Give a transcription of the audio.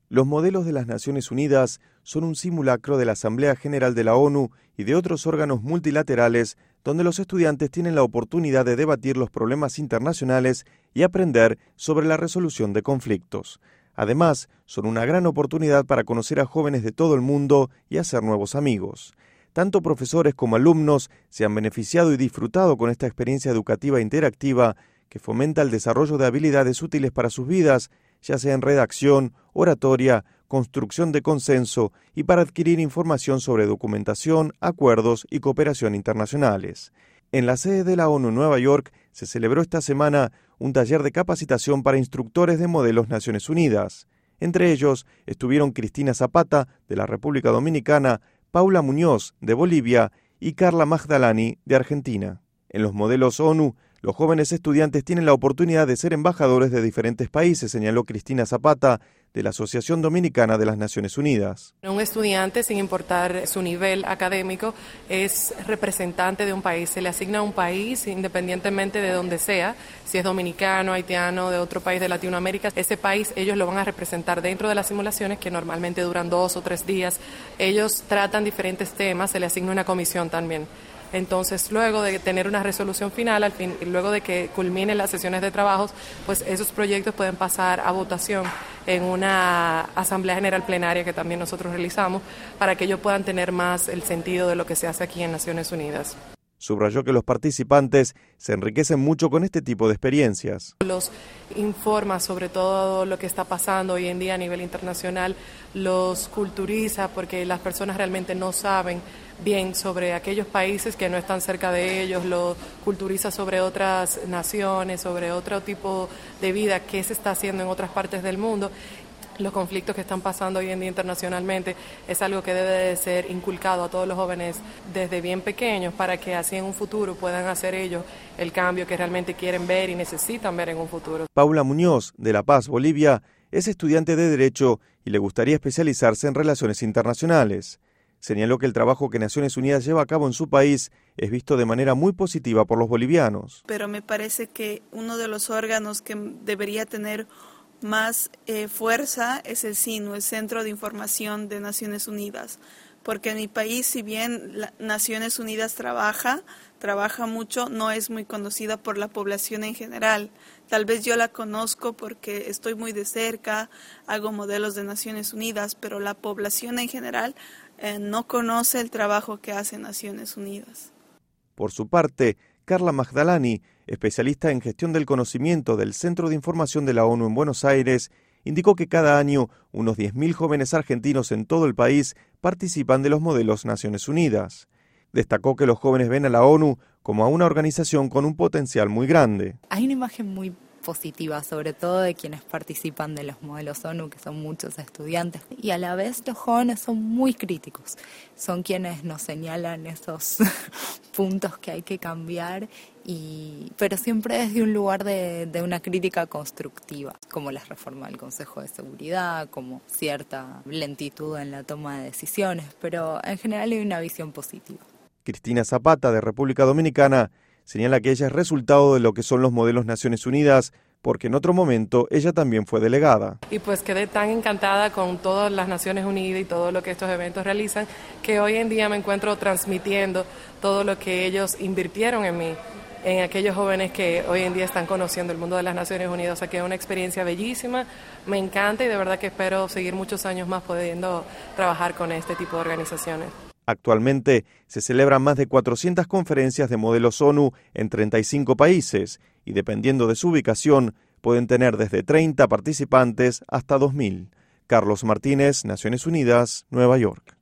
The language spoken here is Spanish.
Los modelos de las Naciones Unidas son un simulacro de la Asamblea General de la ONU y de otros órganos multilaterales donde los estudiantes tienen la oportunidad de debatir los problemas internacionales y aprender sobre la resolución de conflictos. Además, son una gran oportunidad para conocer a jóvenes de todo el mundo y hacer nuevos amigos. Tanto profesores como alumnos se han beneficiado y disfrutado con esta experiencia educativa interactiva que fomenta el desarrollo de habilidades útiles para sus vidas, ya sea en redacción, oratoria, construcción de consenso y para adquirir información sobre documentación, acuerdos y cooperación internacionales. En la sede de la ONU en Nueva York se celebró esta semana un taller de capacitación para instructores de modelos Naciones Unidas. Entre ellos estuvieron Cristina Zapata, de la República Dominicana, Paula Muñoz, de Bolivia, y Carla Magdalani, de Argentina. En los modelos ONU, los jóvenes estudiantes tienen la oportunidad de ser embajadores de diferentes países, señaló Cristina Zapata, de la Asociación Dominicana de las Naciones Unidas. Un estudiante, sin importar su nivel académico, es representante de un país. Se le asigna a un país independientemente de donde sea, si es dominicano, haitiano, de otro país de Latinoamérica. Ese país ellos lo van a representar dentro de las simulaciones que normalmente duran 2 o 3 días. Ellos tratan diferentes temas, se le asigna una comisión también. Entonces, luego de tener una resolución final, luego de que culminen las sesiones de trabajos, pues esos proyectos pueden pasar a votación en una Asamblea General Plenaria que también nosotros realizamos para que ellos puedan tener más el sentido de lo que se hace aquí en Naciones Unidas. Subrayó que los participantes se enriquecen mucho con este tipo de experiencias. Los informa sobre todo lo que está pasando hoy en día a nivel internacional, los culturiza porque las personas realmente no saben bien sobre aquellos países que no están cerca de ellos, lo culturiza sobre otras naciones, sobre otro tipo de vida que se está haciendo en otras partes del mundo. Los conflictos que están pasando hoy en día internacionalmente es algo que debe de ser inculcado a todos los jóvenes desde bien pequeños para que así en un futuro puedan hacer ellos el cambio que realmente quieren ver y necesitan ver en un futuro. Paula Muñoz, de La Paz, Bolivia, es estudiante de Derecho y le gustaría especializarse en relaciones internacionales. Señaló que el trabajo que Naciones Unidas lleva a cabo en su país es visto de manera muy positiva por los bolivianos. Pero me parece que uno de los órganos que debería tener más fuerza es el CINU, el Centro de Información de Naciones Unidas, porque en mi país, si bien Naciones Unidas trabaja mucho, no es muy conocida por la población en general. Tal vez yo la conozco porque estoy muy de cerca, hago modelos de Naciones Unidas, pero la población en general no conoce el trabajo que hace Naciones Unidas. Por su parte, Carla Magdalani, especialista en gestión del conocimiento del Centro de Información de la ONU en Buenos Aires, indicó que cada año unos 10.000 jóvenes argentinos en todo el país participan de los modelos Naciones Unidas. Destacó que los jóvenes ven a la ONU como a una organización con un potencial muy grande. Hay una imagen muy positiva, sobre todo de quienes participan de los modelos ONU, que son muchos estudiantes, y a la vez los jóvenes son muy críticos, son quienes nos señalan esos puntos que hay que cambiar, pero siempre desde un lugar de una crítica constructiva, como la reforma del Consejo de Seguridad, como cierta lentitud en la toma de decisiones, pero en general hay una visión positiva. Cristina Zapata, de República Dominicana, señala que ella es resultado de lo que son los modelos Naciones Unidas, porque en otro momento ella también fue delegada. Y pues quedé tan encantada con todas las Naciones Unidas y todo lo que estos eventos realizan, que hoy en día me encuentro transmitiendo todo lo que ellos invirtieron en mí, en aquellos jóvenes que hoy en día están conociendo el mundo de las Naciones Unidas. O sea que es una experiencia bellísima, me encanta y de verdad que espero seguir muchos años más pudiendo trabajar con este tipo de organizaciones. Actualmente se celebran más de 400 conferencias de modelos ONU en 35 países y dependiendo de su ubicación pueden tener desde 30 participantes hasta 2.000. Carlos Martínez, Naciones Unidas, Nueva York.